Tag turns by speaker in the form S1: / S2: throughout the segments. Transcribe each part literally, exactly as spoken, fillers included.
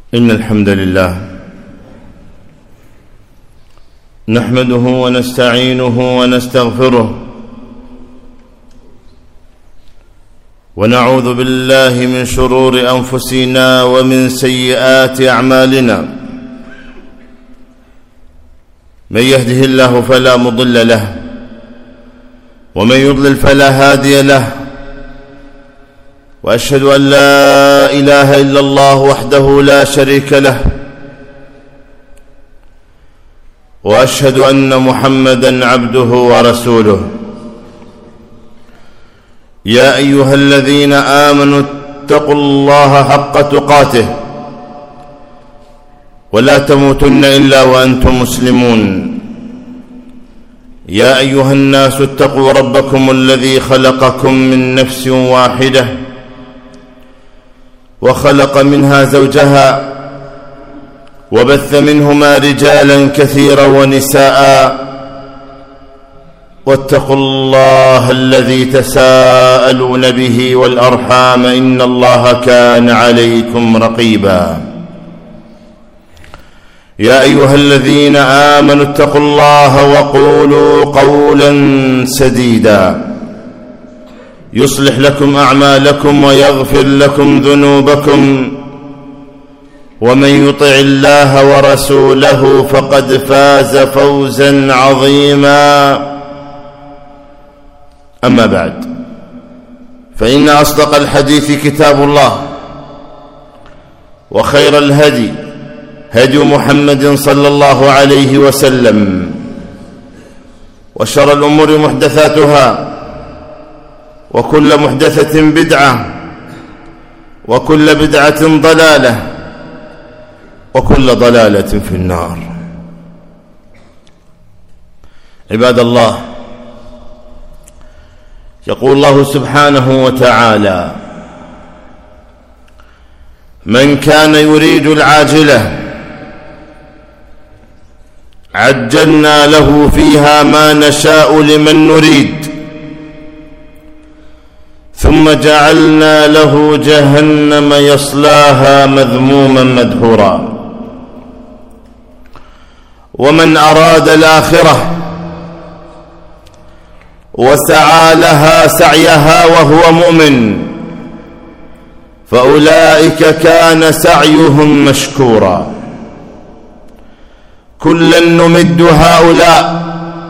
S1: إن الحمد لله نحمده ونستعينه ونستغفره ونعوذ بالله من شرور أنفسنا ومن سيئات أعمالنا. من يهده الله فلا مضل له ومن يضلل فلا هادي له، وأشهد أن لا إله إلا الله وحده لا شريك له، وأشهد أن محمدًا عبده ورسوله. يا أيها الذين آمنوا اتقوا الله حق تقاته ولا تموتن إلا وأنتم مسلمون. يا أيها الناس اتقوا ربكم الذي خلقكم من نفس واحدة وخلق منها زوجها وبث منهما رجالا كثيرا ونساء، واتقوا الله الذي تساءلون به والأرحام إن الله كان عليكم رقيبا. يا أيها الذين آمنوا اتقوا الله وقولوا قولا سديدا يصلح لكم أعمالكم ويغفر لكم ذنوبكم، ومن يطع الله ورسوله فقد فاز فوزا عظيما. أما بعد، فإن أصدق الحديث كتاب الله، وخير الهدي هدي محمد صلى الله عليه وسلم، وشر الأمور محدثاتها، وكل محدثة بدعة، وكل بدعة ضلالة، وكل ضلالة في النار. عباد الله، يقول الله سبحانه وتعالى: من كان يريد العاجلة عجلنا له فيها ما نشاء لمن نريد ثم جعلنا له جهنم يصلاها مذموما مدحورا. ومن أراد الآخرة وسعى لها سعيها وهو مؤمن فأولئك كان سعيهم مشكورا. كلا نمد هؤلاء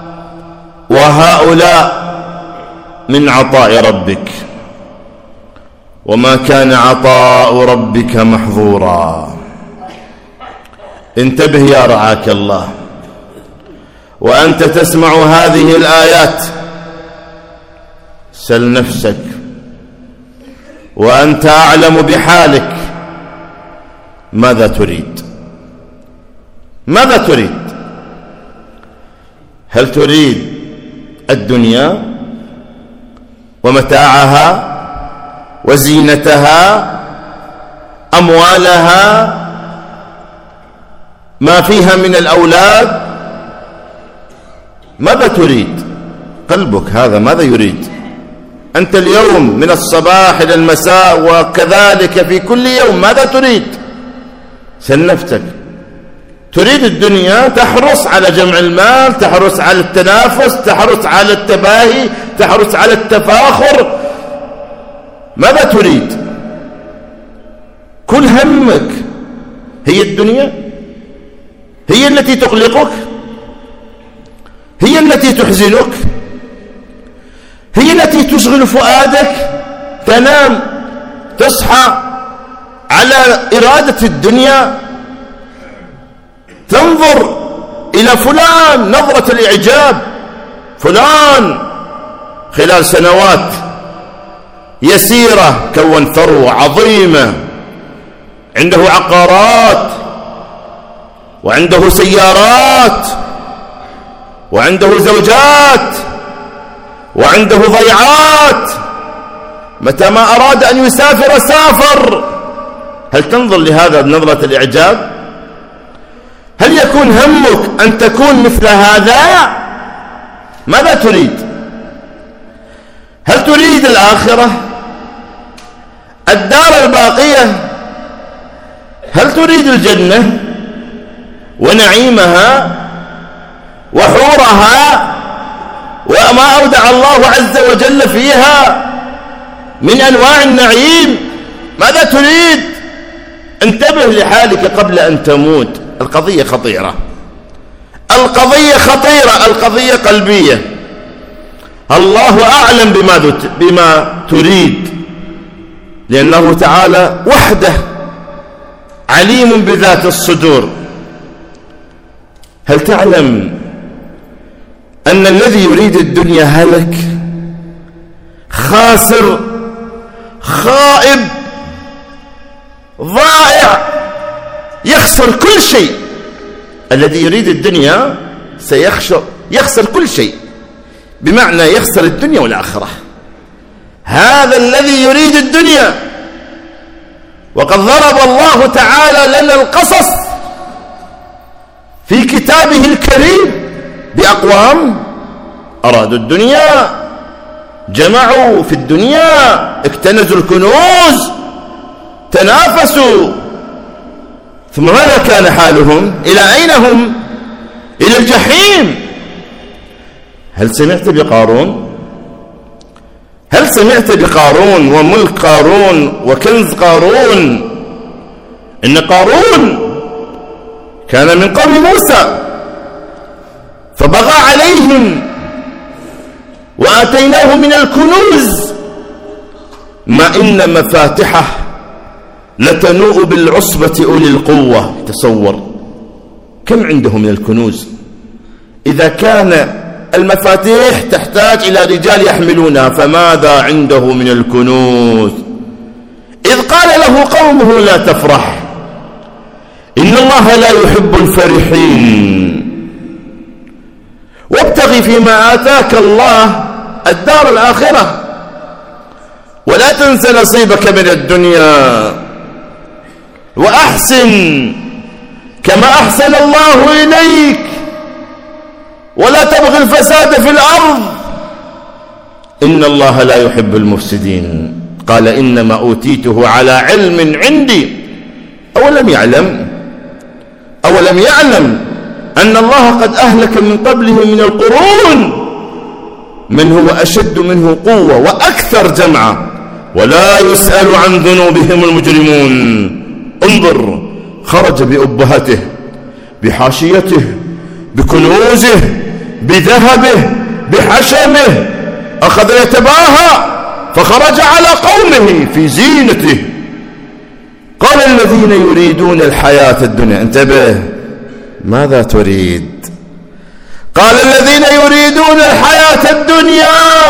S1: وهؤلاء من عطاء ربك وما كان عطاء ربك محظورا. انتبه يا رعاك الله، وأنت تسمع هذه الآيات سل نفسك وأنت أعلم بحالك، ماذا تريد؟ ماذا تريد؟ هل تريد الدنيا ومتاعها وزينتها، أموالها، ما فيها من الأولاد؟ ماذا تريد؟ قلبك هذا ماذا يريد؟ أنت اليوم من الصباح إلى المساء وكذلك في كل يوم ماذا تريد؟ سل نفسك. تريد الدنيا، تحرص على جمع المال، تحرص على التنافس، تحرص على التباهي، تحرص على التفاخر. ماذا تريد؟ كل همك هي الدنيا، هي التي تقلقك، هي التي تحزنك، هي التي تشغل فؤادك. تنام تصحى على إرادة الدنيا، تنظر إلى فلان نظرة الإعجاب، فلان خلال سنوات يسيرة كون ثروة عظيمة، عنده عقارات وعنده سيارات وعنده زوجات وعنده ضيعات، متى ما أراد أن يسافر سافر. هل تنظر لهذا بنظرة الإعجاب؟ هل يكون همك أن تكون مثل هذا؟ ماذا تريد؟ هل تريد الآخرة، الدار الباقية هل تريد الجنة ونعيمها وحورها وما أودع الله عز وجل فيها من أنواع النعيم؟ ماذا تريد؟ انتبه لحالك قبل أن تموت. القضية خطيرة، القضية خطيرة، القضية قلبية. الله أعلم بما, بما تريد، لأنه تعالى وحده عليم بذات الصدور. هل تعلم أن الذي يريد الدنيا هلك، خاسر، خائب، ضائع، يخسر كل شيء؟ الذي يريد الدنيا سيخسر يخسر كل شيء، بمعنى يخسر الدنيا والآخرة. هذا الذي يريد الدنيا. وقد ضرب الله تعالى لنا القصص في كتابه الكريم بأقوام أرادوا الدنيا، جمعوا في الدنيا، اكتنزوا الكنوز، تنافسوا، ثم ماذا كان حالهم؟ إلى أين هم؟ إلى الجحيم. هل سمعت بقارون؟ هل سمعت بقارون وملك قارون وكنز قارون؟ إن قارون كان من قوم موسى فبغى عليهم وآتيناه من الكنوز ما إن مفاتحه لتنوء بالعصبة أولي القوة. تصور كم عنده من الكنوز. إذا كان المفاتيح تحتاج إلى رجال يحملونها، فماذا عنده من الكنوز؟ إذ قال له قومه لا تفرح إن الله لا يحب الفرحين وابتغ فيما آتاك الله الدار الآخرة ولا تنس نصيبك من الدنيا وأحسن كما أحسن الله إليك ولا تبغي الفساد في الأرض إن الله لا يحب المفسدين. قال إنما أوتيته على علم عندي. أولم يعلم أولم يعلم أن الله قد أهلك من قبله من القرون من هو أشد منه قوة وأكثر جمعا ولا يسأل عن ذنوبهم المجرمون. انظر، خرج بأبهته بحاشيته بكنوزه بذهبه بحشمه، أخذ يتباهى فخرج على قومه في زينته. قال الذين يريدون الحياة الدنيا، انتبه، ماذا تريد؟ قال الذين يريدون الحياة الدنيا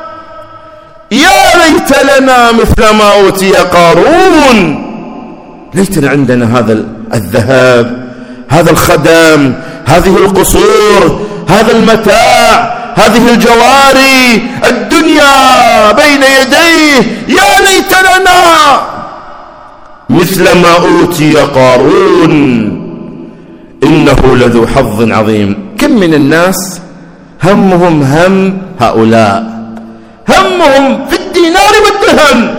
S1: يا ليت لنا مثل ما أوتي قارون. ليتنا عندنا هذا الذهب، هذا الخدم، هذه القصور، هذا المتاع، هذه الجواري، الدنيا بين يديه. يا ليت لنا مثل ما أوتي قارون إنه لذو حظ عظيم. كم من الناس همهم هم هؤلاء، همهم في الدينار والدرهم،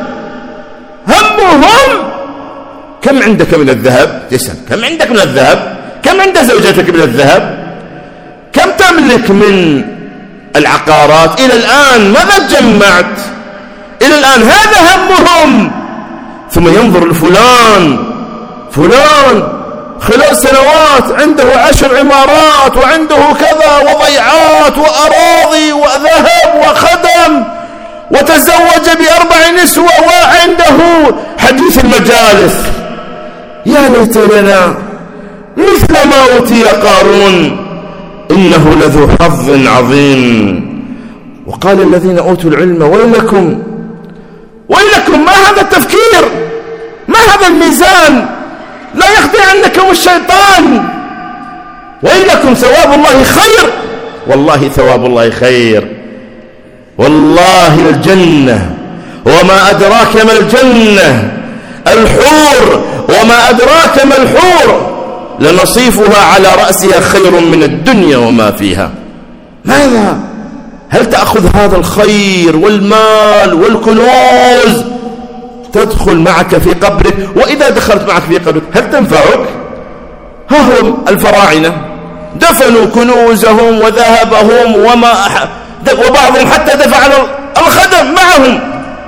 S1: همهم كم عندك من الذهب؟ تسأل كم عندك من الذهب؟ كم عند زوجتك من الذهب؟ كم تملك من العقارات إلى الآن؟ ماذا جمعت إلى الآن؟ هذا همهم. ثم ينظر لفلان، فلان خلال سنوات عنده عشر عمارات وعنده كذا وضيعات وأراضي وذهب وخدم وتزوج بأربع نسوة وعنده حديث المجالس. يا ليت لنا مثل ما أوتي قارون إنه لذو حظ عظيم. وقال الذين أوتوا العلم ويلكم ويلكم، ما هذا التفكير؟ ما هذا الميزان؟ لا يخدع عنكم الشيطان. ويلكم ثواب الله خير، والله ثواب الله خير. والله الجنة وما أدراك ما الجنة، الحور وما أدراك ما الحور، لنصيفها على رأسها خير من الدنيا وما فيها. ماذا؟ هل تأخذ هذا الخير والمال والكنوز تدخل معك في قبرك، وإذا دخلت معك في قبرك هل تنفعك؟ ها هم الفراعنة دفنوا كنوزهم وذهبهم وما وبعضهم حتى دفع الخدم معهم.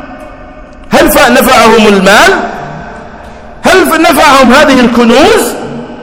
S1: هل نفعهم المال؟ هل نفعهم هذه الكنوز؟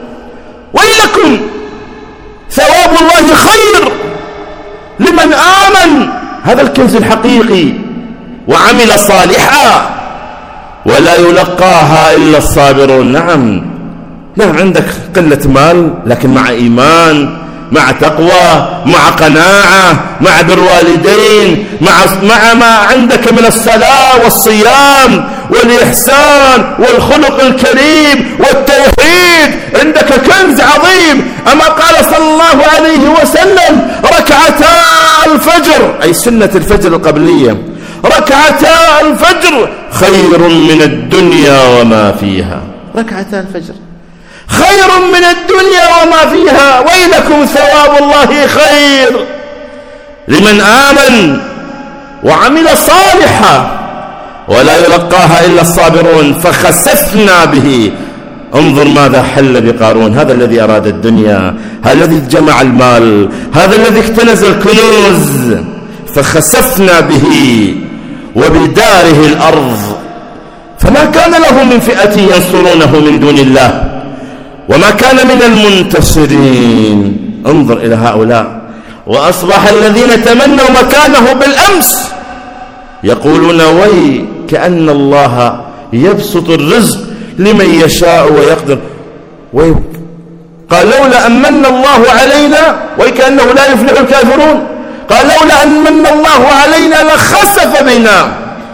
S1: ويلكم، ثواب الله خير لمن آمن، هذا الكنز الحقيقي، وعمل صالحا، ولا يلقاها إلا الصابرون. نعم نعم، عندك قلة مال لكن مع إيمان، مع تقوى، مع قناعة، مع بر والدين، مع مع ما عندك من الصلاة والصيام والإحسان والخلق الكريم والتوحيد، عندك كنز عظيم. أما قال صلى الله عليه وسلم: ركعتا الفجر، أي سنة الفجر القبلية، ركعتا الفجر خير من الدنيا وما فيها. ركعتا الفجر خير من الدنيا وما فيها. ويلكم، ثواب الله خير لمن آمن وعمل صالحا، ولا يلقاها إلا الصابرون. فخسفنا به. انظر ماذا حل بقارون، هذا الذي أراد الدنيا، هذا الذي جمع المال، هذا الذي اكتنز الكنوز. فخسفنا به وبداره الأرض، فما كان له من فئة ينصرونه من دون الله، وما كان من المنتصرين. انظر إلى هؤلاء. وأصبح الذين تمنوا مكانه بالأمس يقولون: وي كأن الله يبسط الرزق لمن يشاء ويقدر. وي قال: لولا أن من الله علينا، وكأنه لا يفلح الكافرون. قال: لولا أن من الله علينا لخسف بنا،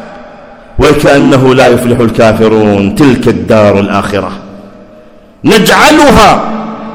S1: وكأنه لا يفلح الكافرون. تلك الدار الآخرة نجعلها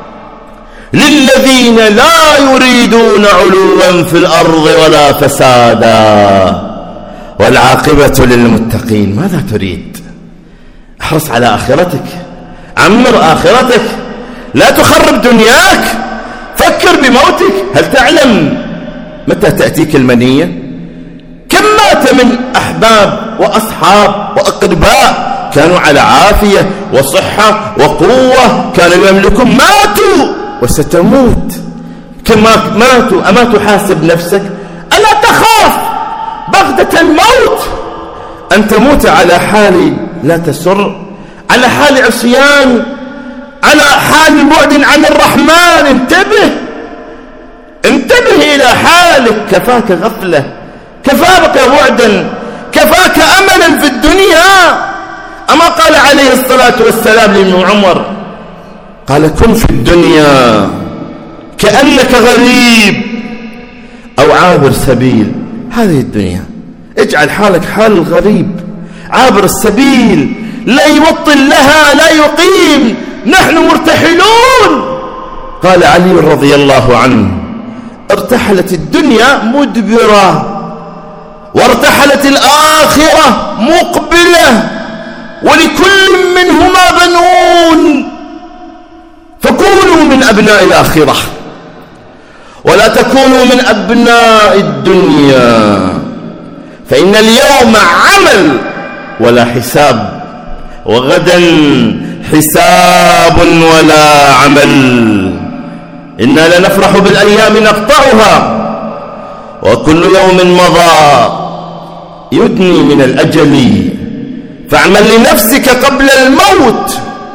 S1: للذين لا يريدون علوا في الأرض ولا فسادا والعاقبة للمتقين. ماذا تريد؟ احرص على آخرتك، عمر آخرتك، لا تخرب دنياك، فكر بموتك. هل تعلم متى تأتيك المنية؟ كم مات من أحباب وأصحاب وأقرباء كانوا على عافية وصحة وقوة، كانوا يملكون، ماتوا وستموت. كم ماتوا. أما تحاسب نفسك؟ ألا تخاف بغتة الموت أن تموت على حال لا تسر، على حال عصيان، على حال بعد عن الرحمن. انتبه انتبه إلى حالك. كفاك غفلة، كفاك بعدا، كفاك أملا في الدنيا. أما قال عليه الصلاة والسلام لابن عمر، قال: كن في الدنيا كأنك غريب أو عابر سبيل. هذه الدنيا اجعل حالك حال الغريب عابر السبيل، لا يوطن لها، لا يقيم. نحن مرتحلون. قال علي رضي الله عنه: ارتحلت الدنيا مدبرة، وارتحلت الآخرة مقبلة، ولكل منهما بنون. فكونوا من أبناء الآخرة ولا تكونوا من أبناء الدنيا، فإن اليوم عمل ولا حساب، وغدا حساب ولا عمل. إنا لنفرح بالأيام نقطعها، وكل يوم مضى يدني من الأجل. فاعمل لنفسك قبل الموت،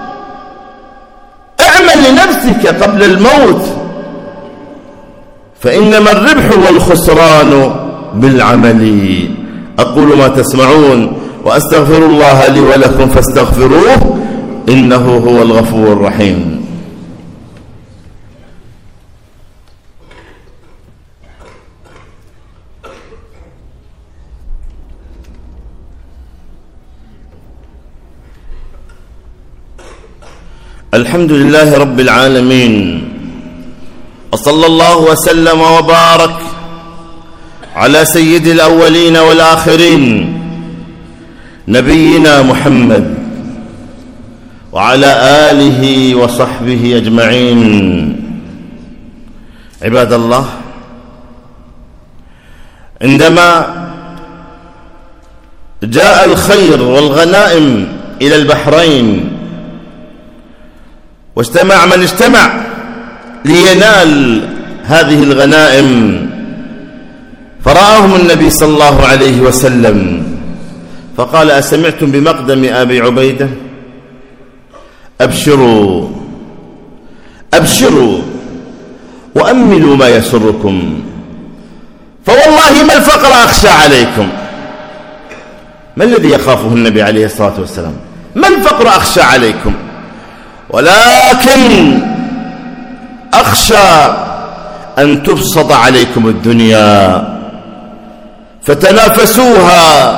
S1: اعمل لنفسك قبل الموت، فإنما الربح والخسران بالعمل. أقول ما تسمعون وأستغفر الله لي ولكم فاستغفروه إنه هو الغفور الرحيم. الحمد لله رب العالمين، وصلى الله وسلم وبارك على سيد الأولين والآخرين نبينا محمد وعلى آله وصحبه أجمعين. عباد الله، عندما جاء الخير والغنائم إلى البحرين، واجتمع من اجتمع لينال هذه الغنائم، فرآهم النبي صلى الله عليه وسلم فقال: أسمعتم بمقدم أبي عبيدة؟ أبشروا أبشروا وأملوا ما يسركم، فوالله ما الفقر أخشى عليكم. ما الذي يخافه النبي عليه الصلاة والسلام؟ ما الفقر أخشى عليكم، ولكن أخشى أن تبسط عليكم الدنيا فتنافسوها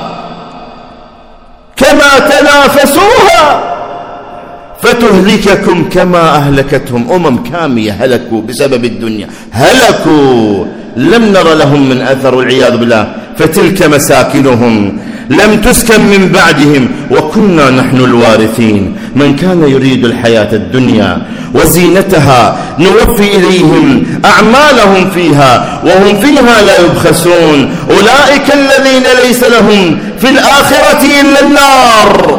S1: كما تنافسوها فتهلككم كما أهلكتهم. أمم كامية هلكوا بسبب الدنيا، هلكوا لم نر لهم من أثر والعياذ بالله. فتلك مساكنهم لم تسكن من بعدهم وكنا نحن الوارثين. من كان يريد الحياة الدنيا وزينتها نوفي إليهم أعمالهم فيها وهم فيها لا يبخسون. أولئك الذين ليس لهم في الآخرة إلا النار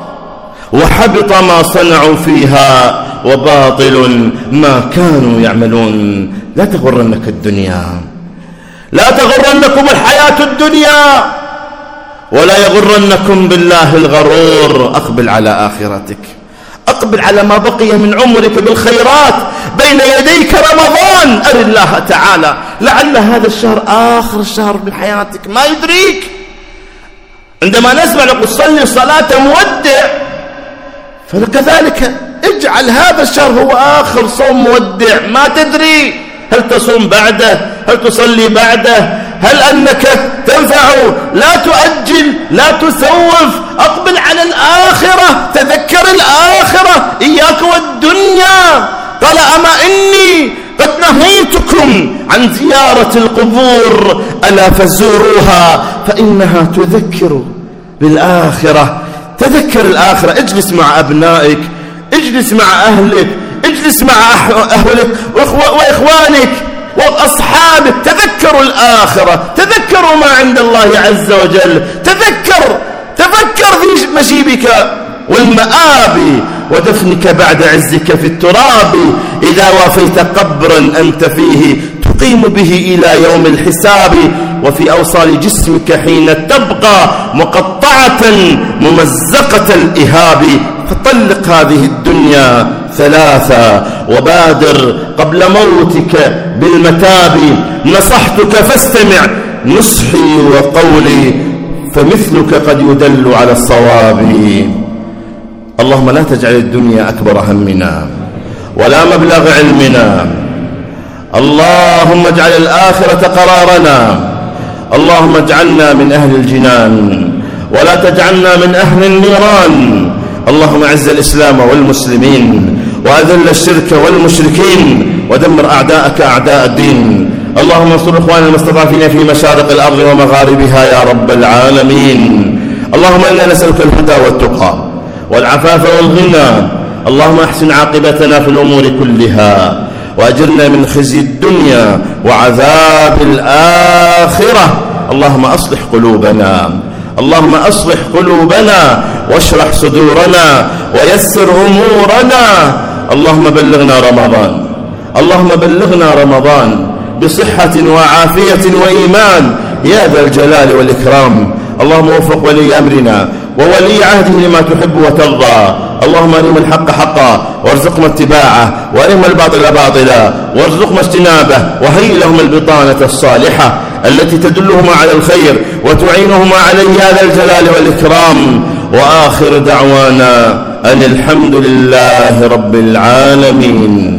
S1: وحبط ما صنعوا فيها وباطل ما كانوا يعملون. لا تغرنك الدنيا، لا تغرنكم الحياة الدنيا، ولا يغرنكم بالله الغرور. أقبل على آخرتك، أقبل على ما بقي من عمرك بالخيرات. بين يديك رمضان، أر الله تعالى لعل هذا الشهر آخر الشهر من حياتك، ما يدريك. عندما نسمع نقول صلي صلاة مودع، فكذلك اجعل هذا الشهر هو آخر صوم مودع. ما تدري هل تصوم بعده، هل تصلي بعده، هل أنك تنفع. لا تؤجل، لا تسوف، أقبل على الآخرة، تذكر الآخرة، إياك والدنيا. قال: أما إني قد نهيتكم عن زيارة القبور ألا فزوروها فإنها تذكر بالآخرة. تذكر الآخرة، اجلس مع أبنائك، اجلس مع أهلك، اجلس مع أهلك وإخوانك وأصحابك. تذكروا الآخرة، تذكروا ما عند الله عز وجل، تذكر تفكر في مشيبك والمآب ودفنك بعد عزك في التراب. إذا وافيت قبرا أنت فيه تقيم به إلى يوم الحساب. وفي أوصال جسمك حين تبقى مقطعة ممزقة الإهاب. فطلق هذه الدنيا ثلاثة وبادر قبل موتك بالمتاب. نصحتك فاستمع نصحي وقولي فمثلك قد يدل على الصواب. اللهم لا تجعل الدنيا أكبر همنا ولا مبلغ علمنا. اللهم اجعل الآخرة قرارنا. اللهم اجعلنا من أهل الجنان ولا تجعلنا من أهل النيران. اللهم اعز الإسلام والمسلمين وأذل الشرك والمشركين ودمر أعداءك أعداء الدين. اللهم انصر إخواننا المستضعفين في مشارق الأرض ومغاربها يا رب العالمين. اللهم إنا نسألك الهدى والتقى والعفاف والغنى. اللهم احسن عاقبتنا في الأمور كلها وأجرنا من خزي الدنيا وعذاب الآخرة. اللهم أصلح قلوبنا، اللهم أصلح قلوبنا واشرح صدورنا ويسر أمورنا. اللهم بلغنا رمضان، اللهم بلغنا رمضان بصحة وعافية وإيمان يا ذا الجلال والإكرام. اللهم وفق ولي أمرنا وولي عهده لما تحب وترضى. اللهم أرنا الحق حقا وارزقنا اتباعه، وأرنا الباطل باطلا وارزقنا اجتنابه، وهيئ لهم البطانة الصالحة التي تدلهم على الخير وتعينهم عليه يا ذا الجلال والإكرام. وآخر دعوانا أن الحمد لله رب العالمين.